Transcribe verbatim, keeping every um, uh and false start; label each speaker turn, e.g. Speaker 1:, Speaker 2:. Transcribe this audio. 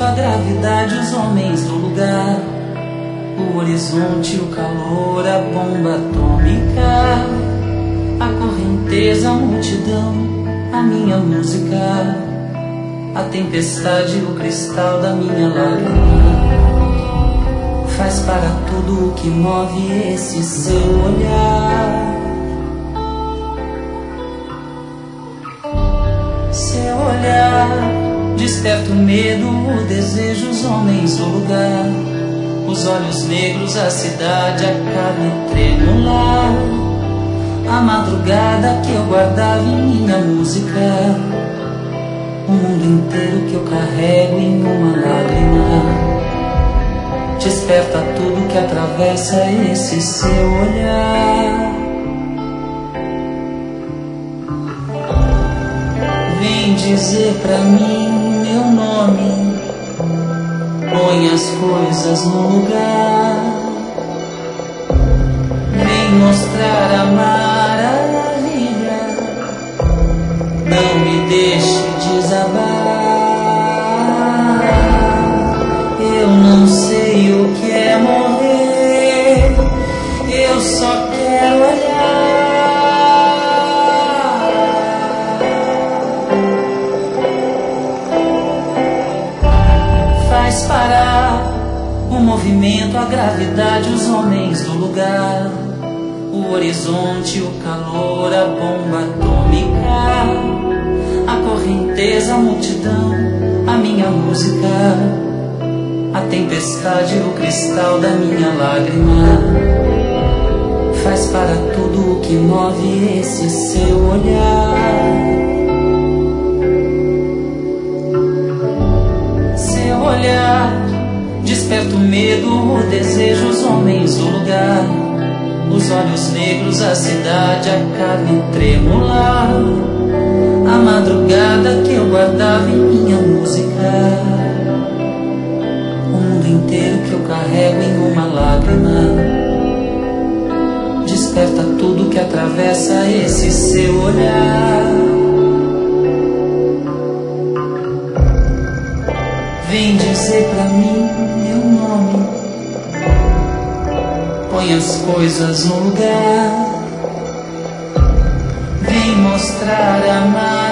Speaker 1: movimento, a gravidade, os homens do lugar, o horizonte, o calor, a bomba atômica, a correnteza, a multidão, a minha música, a tempestade, o cristal da minha lágrima. Faz para tudo o que move esse seu olhar. Seu olhar desperta o medo, o desejo, os homens do lugar, os olhos negros, a cidade, a carne tremular, a madrugada que eu guardava em minha música, o mundo inteiro que eu carrego em uma lágrima. Desperta tudo que atravessa esse seu olhar. Vem dizer pra mim meu nome, põe as coisas no lugar. Vem mostrar a maravilha, não me deixe desabar. Eu não sei o que é morrer, eu só quero olhar. Faz parar o movimento, a gravidade, os homens do lugar, o horizonte, o calor, a bomba atômica, a correnteza, a multidão, a minha música, a tempestade, o cristal da minha lágrima. Faz para tudo o que move esse seu olhar. Seu olhar desperta o medo, o desejo, os homens do lugar, os olhos negros, a cidade, a carne tremular, a madrugada que eu guardava em minha música, inteiro que eu carrego em uma lágrima. Desperta tudo que atravessa esse seu olhar. Vem dizer pra mim meu nome, põe as coisas no lugar. Vem mostrar a